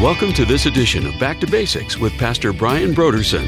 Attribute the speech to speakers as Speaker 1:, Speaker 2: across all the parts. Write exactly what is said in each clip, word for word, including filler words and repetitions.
Speaker 1: Welcome to this edition of Back to Basics with Pastor Brian Broderson.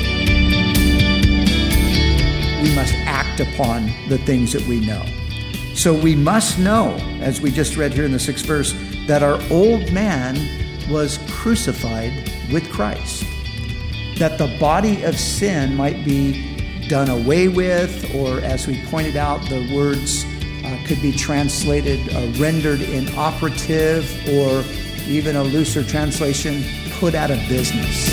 Speaker 2: We must act upon the things that we know. So we must know, as we just read here in the sixth verse, that our old man was crucified with Christ, that the body of sin might be done away with, or as we pointed out, the words uh, could be translated, uh, rendered inoperative, or even a looser translation, put out of business.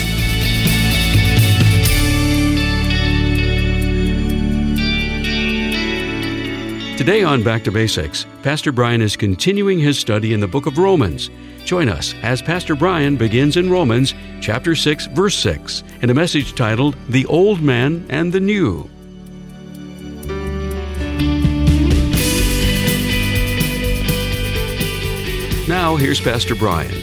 Speaker 1: Today on Back to Basics, Pastor Brian is continuing his study in the book of Romans. Join us as Pastor Brian begins in Romans chapter six, verse six, in a message titled, The Old Man and the New. Now, here's Pastor Brian.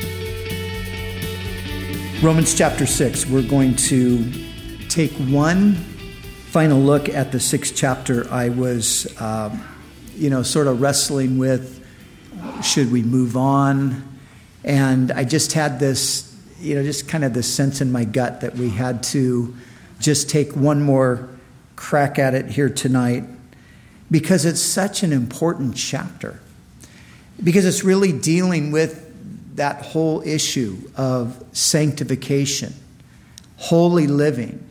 Speaker 2: Romans chapter six, we're going to take one final look at the sixth chapter. I was, uh, you know, sort of wrestling with, should we move on? And I just had this, you know, just kind of this sense in my gut that we had to just take one more crack at it here tonight, because it's such an important chapter. Because it's really dealing with that whole issue of sanctification, holy living,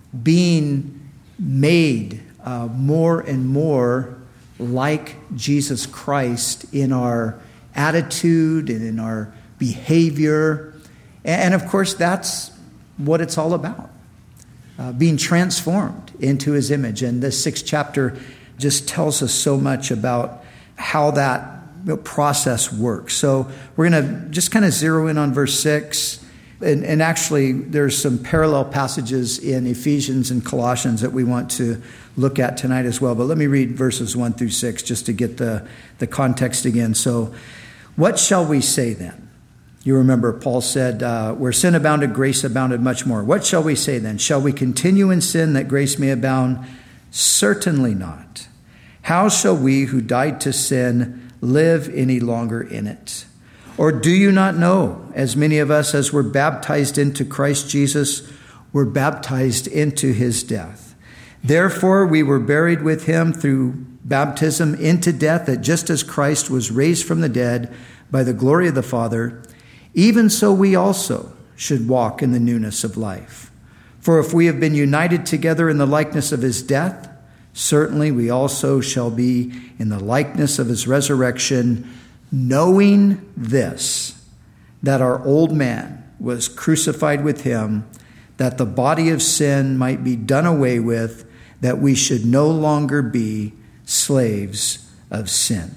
Speaker 2: being made uh, more and more like Jesus Christ in our attitude and in our behavior. And of course, that's what it's all about, uh, being transformed into his image. And this sixth chapter just tells us so much about how that process works. So we're going to just kind of zero in on verse six. And, and actually, there's some parallel passages in Ephesians and Colossians that we want to look at tonight as well. But let me read verses one through six just to get the, the context again. So, what shall we say then? You remember Paul said, uh, where sin abounded, grace abounded much more. What shall we say then? Shall we continue in sin that grace may abound? Certainly not. How shall we who died to sin live any longer in it? Or do you not know, as many of us as were baptized into Christ Jesus were baptized into his death? Therefore we were buried with him through baptism into death, that just as Christ was raised from the dead by the glory of the Father, even so we also should walk in the newness of life. For if we have been united together in the likeness of his death, certainly we also shall be in the likeness of his resurrection, knowing this, that our old man was crucified with him, that the body of sin might be done away with, that we should no longer be slaves of sin.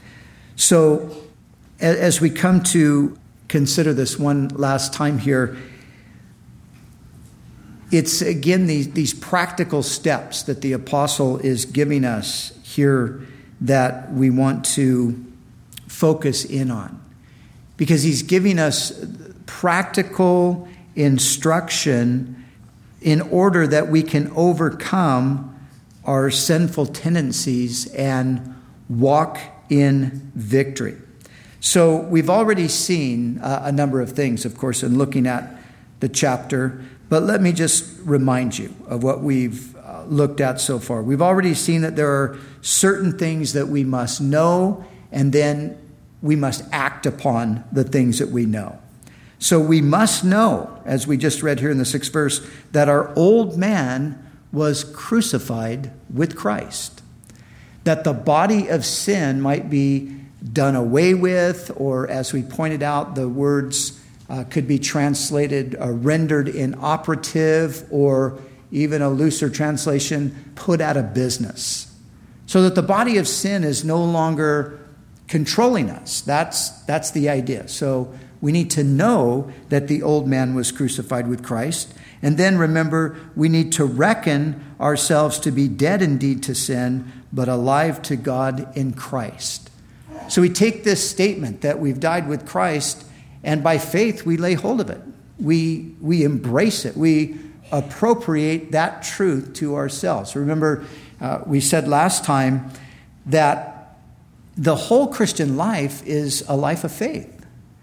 Speaker 2: So, as we come to consider this one last time here, it's again these, these practical steps that the apostle is giving us here that we want to focus in on, because he's giving us practical instruction in order that we can overcome our sinful tendencies and walk in victory. So we've already seen uh, a number of things, of course, in looking at the chapter, but let me just remind you of what we've uh, looked at so far. We've already seen that there are certain things that we must know, and then we must act upon the things that we know. So we must know, as we just read here in the sixth verse, that our old man was crucified with Christ, that the body of sin might be done away with, or as we pointed out, the words uh, could be translated, uh, rendered inoperative, or even a looser translation, put out of business. So that the body of sin is no longer controlling us. That's, that's the idea. So we need to know that the old man was crucified with Christ. And then remember, we need to reckon ourselves to be dead indeed to sin, but alive to God in Christ. So we take this statement that we've died with Christ, and by faith we lay hold of it. We, we embrace it. We appropriate that truth to ourselves. Remember, uh, we said last time that the whole Christian life is a life of faith.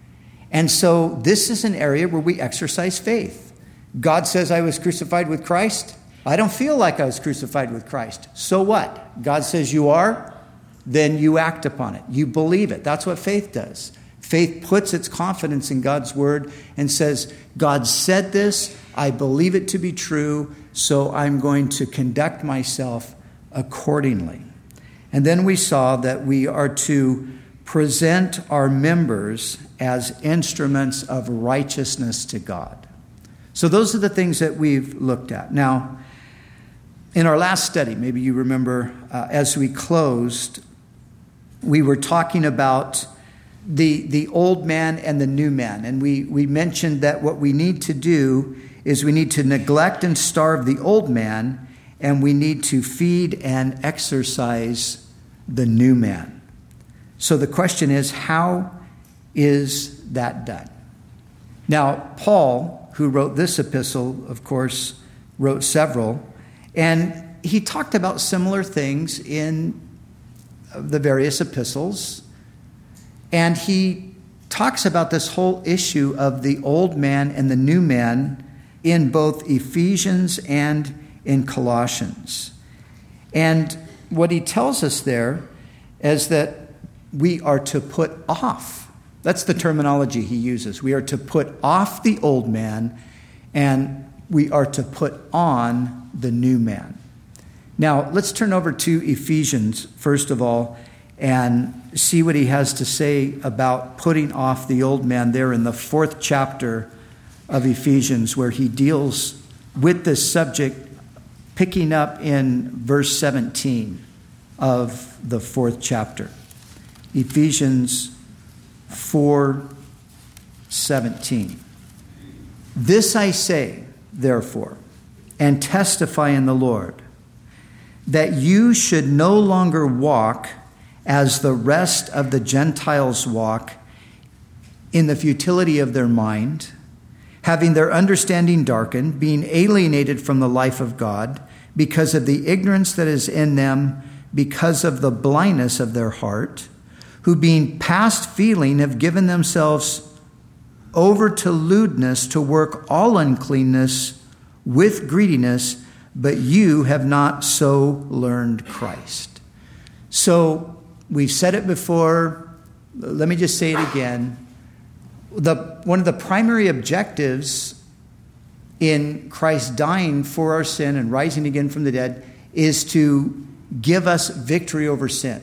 Speaker 2: And so this is an area where we exercise faith. God says I was crucified with Christ. I don't feel like I was crucified with Christ. So what? God says you are, then you act upon it. You believe it. That's what faith does. Faith puts its confidence in God's word and says, God said this, I believe it to be true, so I'm going to conduct myself accordingly. And then we saw that we are to present our members as instruments of righteousness to God. So those are the things that we've looked at. Now, in our last study, maybe you remember, uh, as we closed, we were talking about the, the old man and the new man. And we, we mentioned that what we need to do is we need to neglect and starve the old man, and we need to feed and exercise the new man. So the question is, how is that done? Now, Paul, who wrote this epistle, of course, wrote several, and he talked about similar things in the various epistles. And he talks about this whole issue of the old man and the new man in both Ephesians and in Colossians. And what he tells us there is that we are to put off. That's the terminology he uses. We are to put off the old man, and we are to put on the new man. Now, let's turn over to Ephesians, first of all, and see what he has to say about putting off the old man there in the fourth chapter of Ephesians, where he deals with this subject, picking up in verse seventeen of the fourth chapter. Ephesians four seventeen. This I say, therefore, and testify in the Lord, that you should no longer walk as the rest of the Gentiles walk, in the futility of their mind, having their understanding darkened, being alienated from the life of God, because of the ignorance that is in them, because of the blindness of their heart, who being past feeling have given themselves over to lewdness, to work all uncleanness with greediness, but you have not so learned Christ. So, we've said it before. Let me just say it again. The, one of the primary objectives in Christ dying for our sin and rising again from the dead is to give us victory over sin.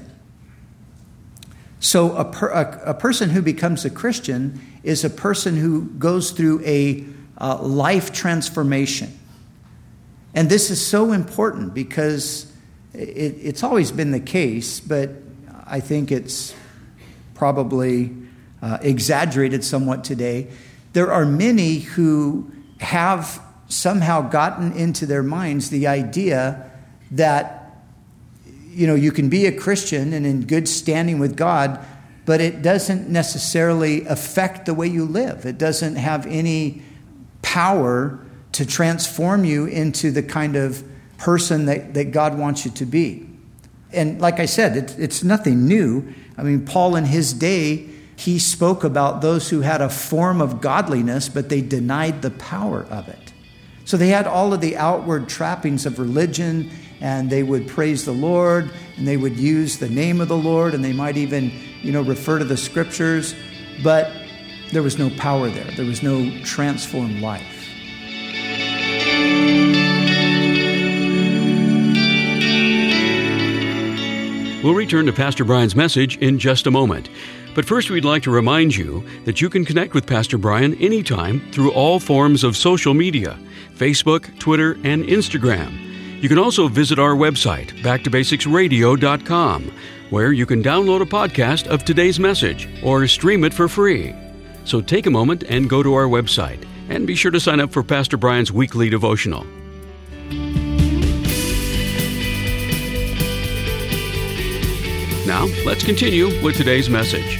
Speaker 2: So a, per, a, a person who becomes a Christian is a person who goes through a uh, life transformation. And this is so important because it, it's always been the case, but I think it's probably uh, exaggerated somewhat today. There are many who have somehow gotten into their minds the idea that, you know, you can be a Christian and in good standing with God, but it doesn't necessarily affect the way you live. It doesn't have any power to transform you into the kind of person that, that God wants you to be. And like I said, it, it's nothing new. I mean, Paul in his day, he spoke about those who had a form of godliness, but they denied the power of it. So they had all of the outward trappings of religion, and they would praise the Lord, and they would use the name of the Lord, and they might even, you know, refer to the scriptures, but there was no power there. There was no transformed life.
Speaker 1: We'll return to Pastor Brian's message in just a moment. But first, we'd like to remind you that you can connect with Pastor Brian anytime through all forms of social media, Facebook, Twitter, and Instagram. You can also visit our website, back to basics radio dot com, where you can download a podcast of today's message or stream it for free. So take a moment and go to our website, and be sure to sign up for Pastor Brian's weekly devotional. Now, let's continue with today's message.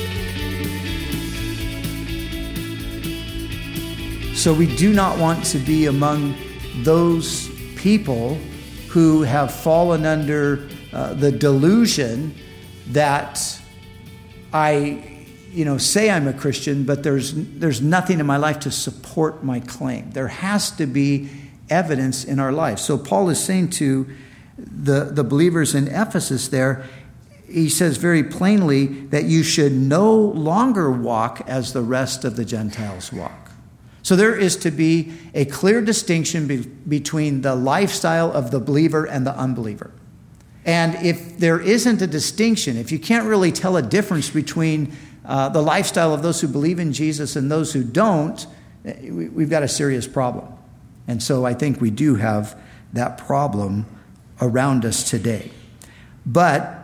Speaker 2: So we do not want to be among those people who have fallen under uh, the delusion that I, you know, say I'm a Christian, but there's there's nothing in my life to support my claim. There has to be evidence in our life. So Paul is saying to the, the believers in Ephesus there, he says very plainly that you should no longer walk as the rest of the Gentiles walk. So there is to be a clear distinction be, between the lifestyle of the believer and the unbeliever. And if there isn't a distinction, if you can't really tell a difference between uh, the lifestyle of those who believe in Jesus and those who don't, we, we've got a serious problem. And so I think we do have that problem around us today. But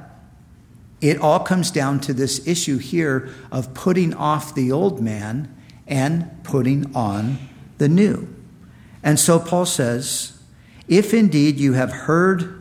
Speaker 2: it all comes down to this issue here of putting off the old man and putting on the new. And so Paul says, if indeed you have heard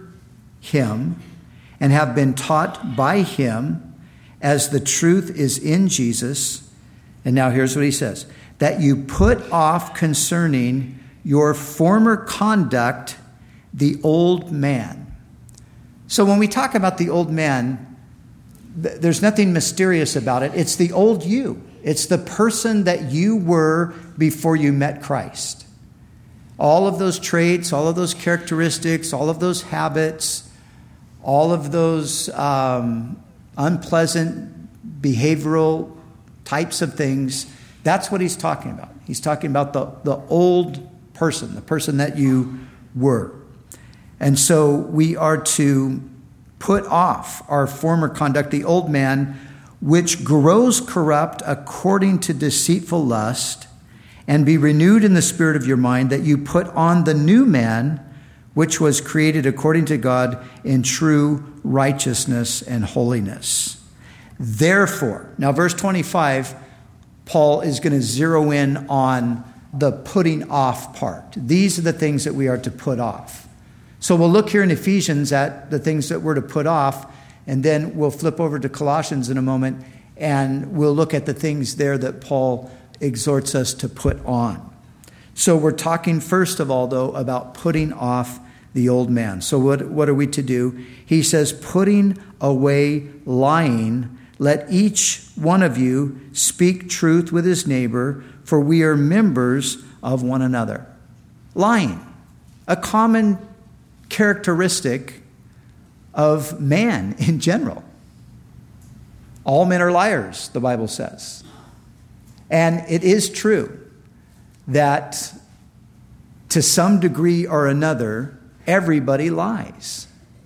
Speaker 2: him and have been taught by him as the truth is in Jesus, and now here's what he says, that you put off concerning your former conduct the old man. So when we talk about the old man, th- there's nothing mysterious about it. It's the old you. It's the person that you were before you met Christ. All of those traits, all of those characteristics, all of those habits, all of those um, unpleasant behavioral types of things, that's what he's talking about. He's talking about the, the old person, the person that you were. And so we are to put off our former conduct, the old man, which grows corrupt according to deceitful lust, and be renewed in the spirit of your mind, that you put on the new man, which was created according to God in true righteousness and holiness. Therefore, now verse twenty-five, Paul is going to zero in on the putting off part. These are the things that we are to put off. So we'll look here in Ephesians at the things that we're to put off, and then we'll flip over to Colossians in a moment, and we'll look at the things there that Paul exhorts us to put on. So we're talking first of all, though, about putting off the old man. So what, what are we to do? He says, putting away lying, let each one of you speak truth with his neighbor, for we are members of one another. Lying, a common characteristic of man in general. All men are liars, the Bible says. And it is true that to some degree or another, everybody lies.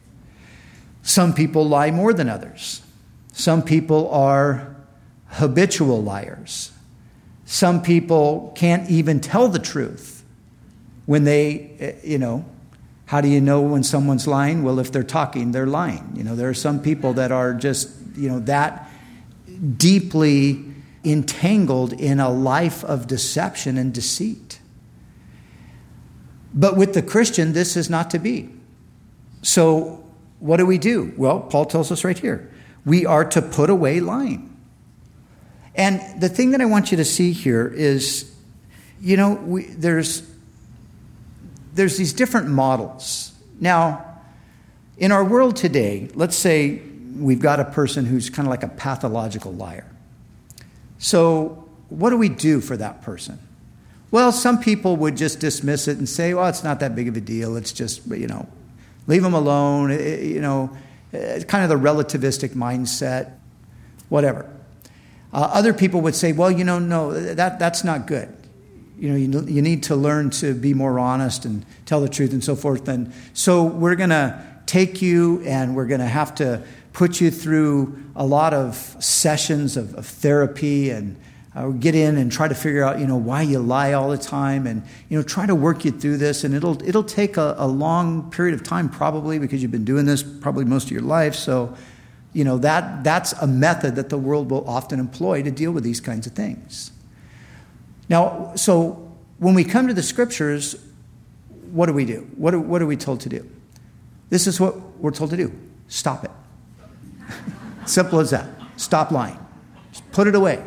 Speaker 2: Some people lie more than others. Some people are habitual liars. Some people can't even tell the truth when they, you know, how do you know when someone's lying? Well, if they're talking, they're lying. You know, there are some people that are just, you know, that deeply entangled in a life of deception and deceit. But with the Christian, this is not to be. So what do we do? Well, Paul tells us right here. We are to put away lying. And the thing that I want you to see here is, you know, we, there's there's these different models. Now, in our world today, let's say we've got a person who's kind of like a pathological liar. So what do we do for that person? Well, some people would just dismiss it and say, well, it's not that big of a deal. It's just, you know, leave them alone. It, you know, it's kind of the relativistic mindset, whatever. Uh, other people would say, well, you know, no, that that's not good. You know, you, you need to learn to be more honest and tell the truth and so forth. And so we're going to take you and we're going to have to put you through a lot of sessions of, of therapy and uh, get in and try to figure out, you know, why you lie all the time and, you know, try to work you through this. And it'll it'll take a, a long period of time probably because you've been doing this probably most of your life. So, you know, that that's a method that the world will often employ to deal with these kinds of things. Now, so when we come to the scriptures, what do we do? What are, what are we told to do? This is what we're told to do. Stop it. Simple as that. Stop lying. Just put it away.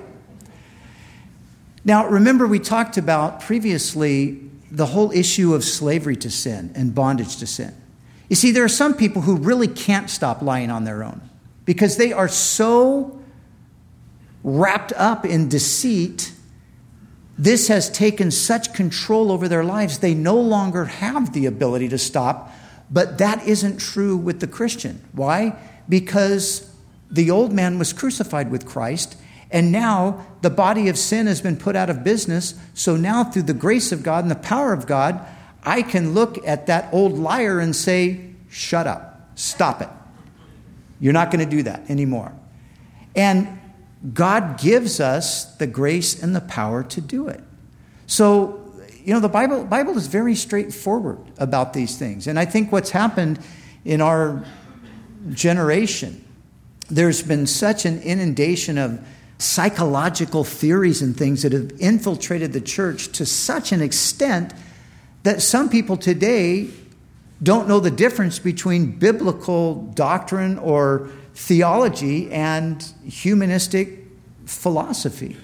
Speaker 2: Now, remember we talked about previously the whole issue of slavery to sin and bondage to sin. You see, there are some people who really can't stop lying on their own because they are so wrapped up in deceit, this has taken such control over their lives, they no longer have the ability to stop. But that isn't true with the Christian. Why? Because the old man was crucified with Christ, and now the body of sin has been put out of business. So now through the grace of God and the power of God, I can look at that old liar and say, shut up, stop it. You're not going to do that anymore. And God gives us the grace and the power to do it. So, you know, the Bible, Bible is very straightforward about these things. And I think what's happened in our generation, there's been such an inundation of psychological theories and things that have infiltrated the church to such an extent that some people today don't know the difference between biblical doctrine or theology and humanistic philosophy.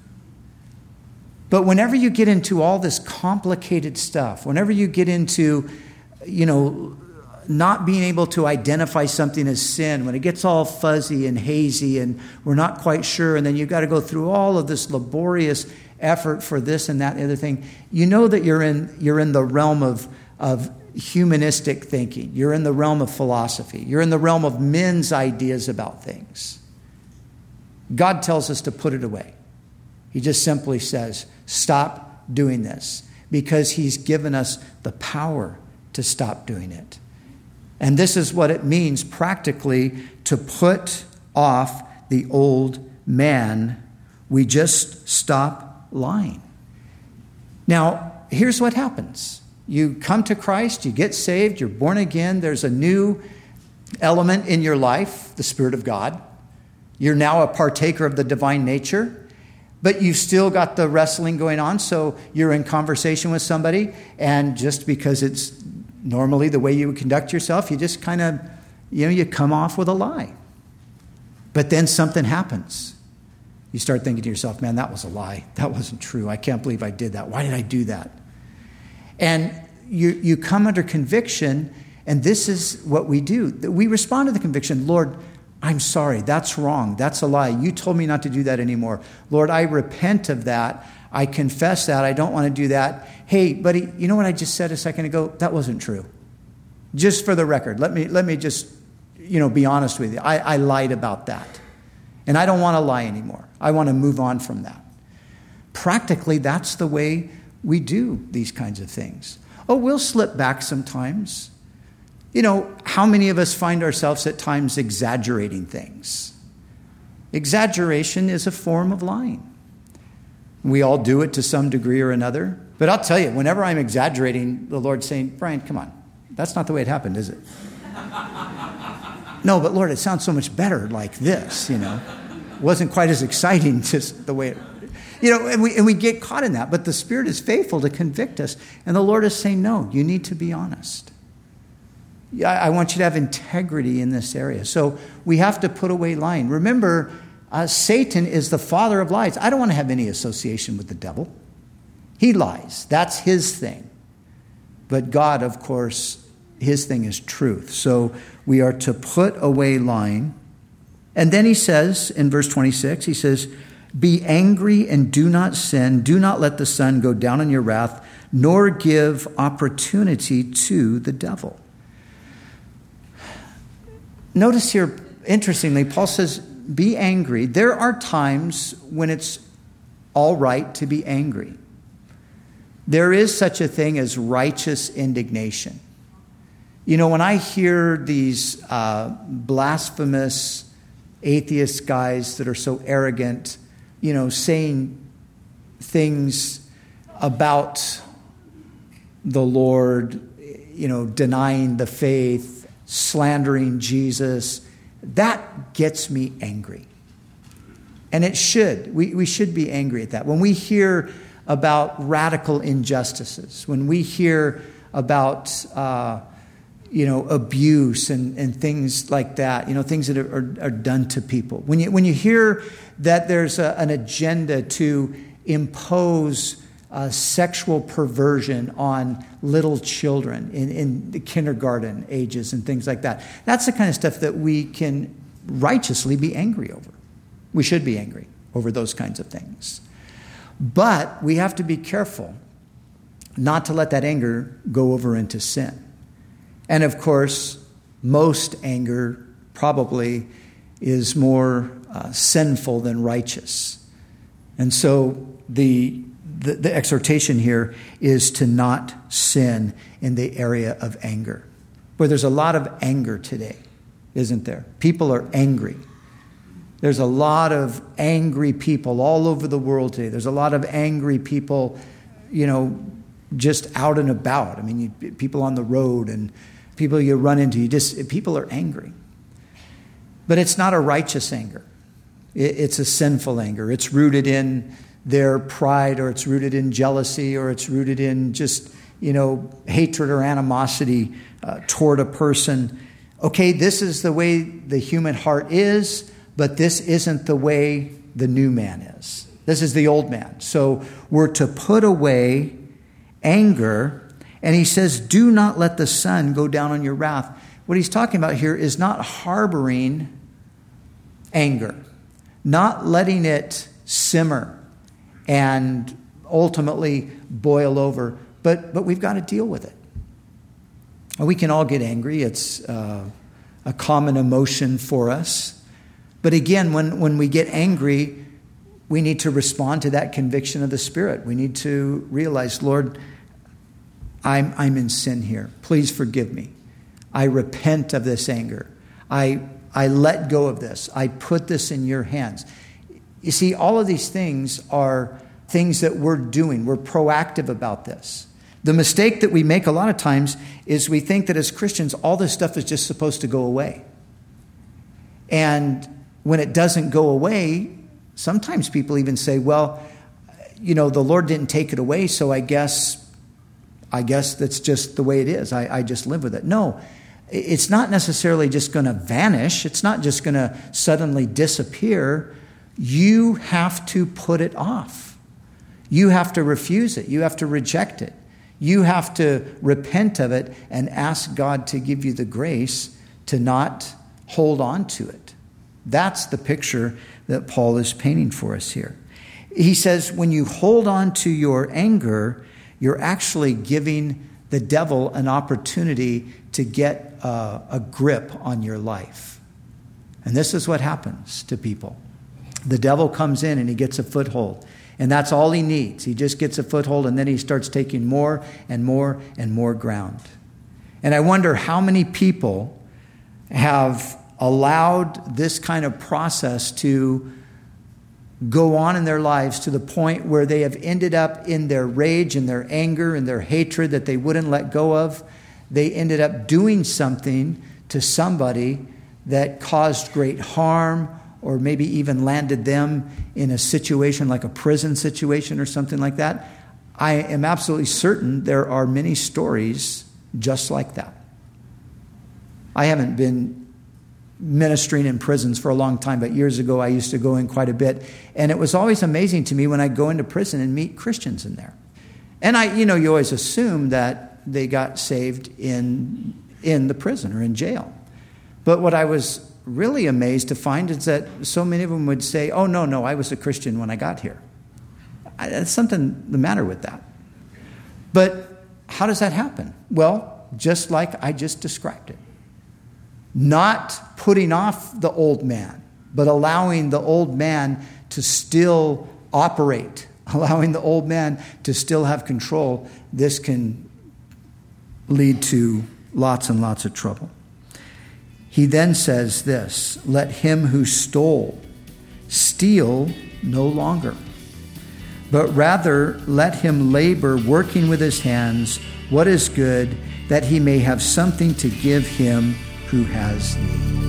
Speaker 2: But whenever you get into all this complicated stuff, whenever you get into, you know, not being able to identify something as sin, when it gets all fuzzy and hazy and we're not quite sure, and then you've got to go through all of this laborious effort for this and that and the other thing, you know that you're in you're in the realm of, of humanistic thinking. You're in the realm of philosophy. You're in the realm of men's ideas about things. God tells us to put it away. He just simply says, stop doing this, because he's given us the power to stop doing it. And this is what it means practically to put off the old man. We just stop lying. Now, here's what happens. You come to Christ, you get saved, you're born again. There's a new element in your life, the Spirit of God. You're now a partaker of the divine nature, but you've still got the wrestling going on. So you're in conversation with somebody, and just because it's normally the way you would conduct yourself, you just kind of, you know, you come off with a lie. But then something happens. You start thinking to yourself, man, that was a lie. That wasn't true. I can't believe I did that. Why did I do that? And you, you come under conviction, and this is what we do. We respond to the conviction. Lord, I'm sorry. That's wrong. That's a lie. You told me not to do that anymore. Lord, I repent of that. I confess that. I don't want to do that. Hey, buddy, you know what I just said a second ago? That wasn't true. Just for the record, let me let me just, you know, be honest with you. I, I lied about that. And I don't want to lie anymore. I want to move on from that. Practically, that's the way we do these kinds of things. Oh, we'll slip back sometimes. You know, how many of us find ourselves at times exaggerating things? Exaggeration is a form of lying. We all do it to some degree or another. But I'll tell you, whenever I'm exaggerating, the Lord's saying, Brian, come on. That's not the way it happened, is it? No, but Lord, it sounds so much better like this, you know. It wasn't quite as exciting just the way it, you know, and we, and we get caught in that. But the Spirit is faithful to convict us. And the Lord is saying, no, you need to be honest. I want you to have integrity in this area. So we have to put away lying. Remember, uh, Satan is the father of lies. I don't want to have any association with the devil. He lies. That's his thing. But God, of course, his thing is truth. So we are to put away lying. And then he says in verse twenty-six, he says, be angry and do not sin. Do not let the sun go down in your wrath, nor give opportunity to the devil. Notice here, interestingly, Paul says, be angry. There are times when it's all right to be angry. There is such a thing as righteous indignation. You know, when I hear these uh, blasphemous atheist guys that are so arrogant, you know, saying things about the Lord, you know, denying the faith, slandering Jesus, that gets me angry. And it should. We, we should be angry at that. When we hear about radical injustices, when we hear about, uh, you know, abuse and, and things like that, you know, things that are, are, are done to people. When you, when you hear that there's a, an agenda to impose Uh, sexual perversion on little children in, in the kindergarten ages and things like that. That's the kind of stuff that we can righteously be angry over. We should be angry. over those kinds of things. But we have to be careful not to let that anger go over into sin. And of course, most anger probably is more uh, sinful than righteous. And so the, the the exhortation here is to not sin in the area of anger. Where there's a lot of anger today, isn't there? People are angry. There's a lot of angry people all over the world today. There's a lot of angry people, you know, just out and about. I mean, you, people on the road and people you run into. You just people are angry. But it's not a righteous anger. It, it's a sinful anger. It's rooted in their pride, or it's rooted in jealousy, or it's rooted in just, you know, hatred or animosity uh, toward a person. Okay, this is the way the human heart is, but this isn't the way the new man is. This is the old man. So we're to put away anger. And he says, do not let the sun go down on your wrath. What he's talking about here is not harboring anger, not letting it simmer and ultimately boil over. But, but we've got to deal with it. We can all get angry. It's uh, a common emotion for us. But again, when, when we get angry, we need to respond to that conviction of the Spirit. We need to realize, Lord, I'm, I'm in sin here. Please forgive me. I repent of this anger. I, I let go of this. I put this in your hands. You see, all of these things are things that we're doing. We're proactive about this. The mistake that we make a lot of times is we think that as Christians, all this stuff is just supposed to go away. And when it doesn't go away, sometimes people even say, well, you know, the Lord didn't take it away, so I guess I guess that's just the way it is. I, I just live with it. No, it's not necessarily just going to vanish. It's not just going to suddenly disappear. You have to put it off. You have to refuse it. You have to reject it. You have to repent of it and ask God to give you the grace to not hold on to it. That's the picture that Paul is painting for us here. He says, when you hold on to your anger, you're actually giving the devil an opportunity to get uh, a grip on your life. And this is what happens to people. The devil comes in and he gets a foothold. And that's all he needs. He just gets a foothold, and then he starts taking more and more and more ground. And I wonder how many people have allowed this kind of process to go on in their lives to the point where they have ended up in their rage and their anger and their hatred that they wouldn't let go of. They ended up doing something to somebody that caused great harm, or maybe even landed them in a situation like a prison situation or something like that. I am absolutely certain there are many stories just like that. I haven't been ministering in prisons for a long time, but years ago I used to go in quite a bit. And it was always amazing to me when I go into prison and meet Christians in there. And I, you know, you always assume that they got saved in, in the prison or in jail. But what I was really amazed to find is that so many of them would say, oh, no, no, I was a Christian when I got here. I, there's something the matter with that. But how does that happen? Well, just like I just described it. Not putting off the old man, but allowing the old man to still operate, allowing the old man to still have control. This can lead to lots and lots of trouble. He then says this, let him who stole steal no longer, but rather let him labor, working with his hands what is good, that he may have something to give him who has need.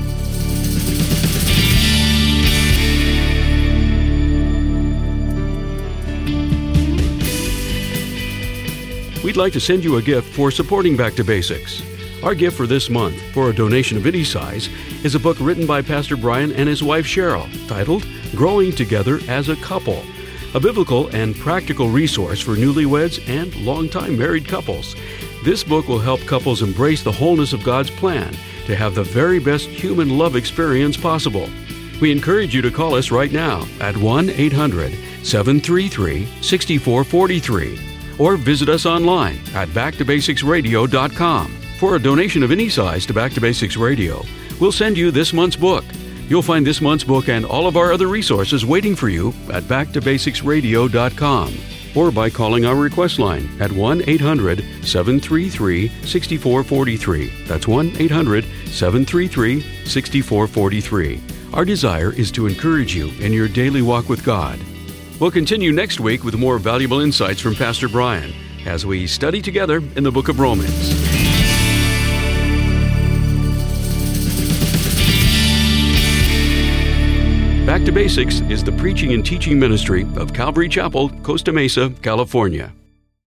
Speaker 1: We'd like to send you a gift for supporting Back to Basics. Our gift for this month, for a donation of any size, is a book written by Pastor Brian and his wife Cheryl, titled Growing Together as a Couple, a biblical and practical resource for newlyweds and longtime married couples. This book will help couples embrace the wholeness of God's plan to have the very best human love experience possible. We encourage you to call us right now at one eight hundred seven three three six four four three or visit us online at back to basics radio dot com. For a donation of any size to Back to Basics Radio, we'll send you this month's book. You'll find this month's book and all of our other resources waiting for you at back to basics radio dot com or by calling our request line at one eight hundred seven three three six four four three. That's one eight hundred seven three three six four four three. Our desire is to encourage you in your daily walk with God. We'll continue next week with more valuable insights from Pastor Brian as we study together in the book of Romans. Back to Basics is the preaching and teaching ministry of Calvary Chapel, Costa Mesa, California.